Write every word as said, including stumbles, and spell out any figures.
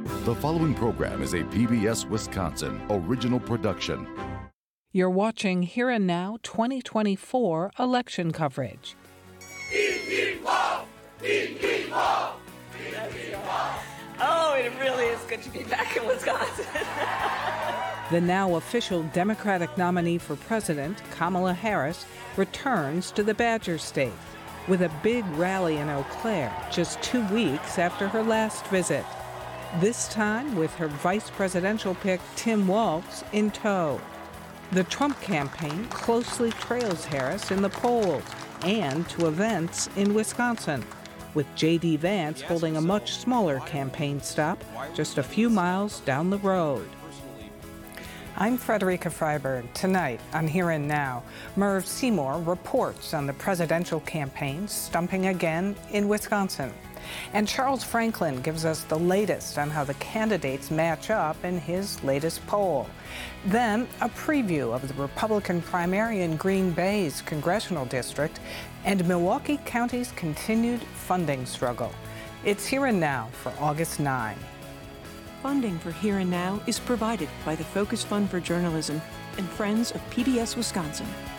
The following program is a P B S Wisconsin original production. You're watching Here and Now twenty twenty-four election coverage. Oh, it really is good to be back in Wisconsin. The now official Democratic nominee for president, Kamala Harris, returns to the Badger State with a big rally in Eau Claire just two weeks after her last visit. This time with her vice presidential pick, Tim Walz, in tow. The Trump campaign closely trails Harris in the polls and to events in Wisconsin, with J D. Vance holding a much smaller campaign stop just a few miles down the road. I'm Frederica Freiberg. Tonight on Here and Now, Merv Seymour reports on the presidential campaign stumping again in Wisconsin. And Charles Franklin gives us the latest on how the candidates match up in his latest poll. Then a preview of the Republican primary in Green Bay's congressional district and Milwaukee County's continued funding struggle. It's Here and Now for August ninth. Funding for Here and Now is provided by the Focus Fund for Journalism and Friends of P B S Wisconsin.